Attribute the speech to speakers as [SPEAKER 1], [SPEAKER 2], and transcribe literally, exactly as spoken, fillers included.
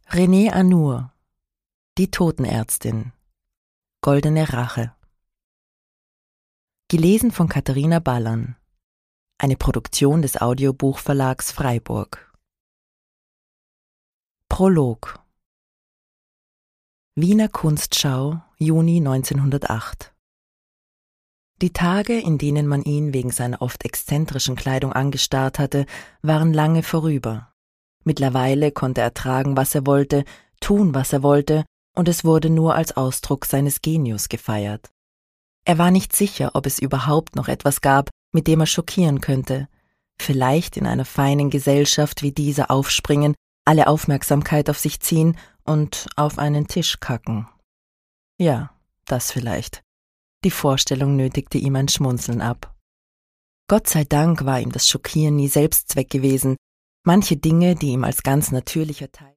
[SPEAKER 1] René Arnoux, Die Totenärztin, Goldene Rache. Gelesen von Katharina Ballern. Eine Produktion des Audiobuchverlags Freiburg. Prolog. Wiener Kunstschau, Juni neunzehnhundertacht. Die Tage, in denen man ihn wegen seiner oft exzentrischen Kleidung angestarrt hatte, waren lange vorüber. Mittlerweile konnte er tragen, was er wollte, tun, was er wollte, und es wurde nur als Ausdruck seines Genius gefeiert. Er war nicht sicher, ob es überhaupt noch etwas gab, mit dem er schockieren könnte. Vielleicht in einer feinen Gesellschaft wie dieser aufspringen, alle Aufmerksamkeit auf sich ziehen und auf einen Tisch kacken. Ja, das vielleicht. Die Vorstellung nötigte ihm ein Schmunzeln ab. Gott sei Dank war ihm das Schockieren nie Selbstzweck gewesen. Manche Dinge, die ihm als ganz natürlicher Teil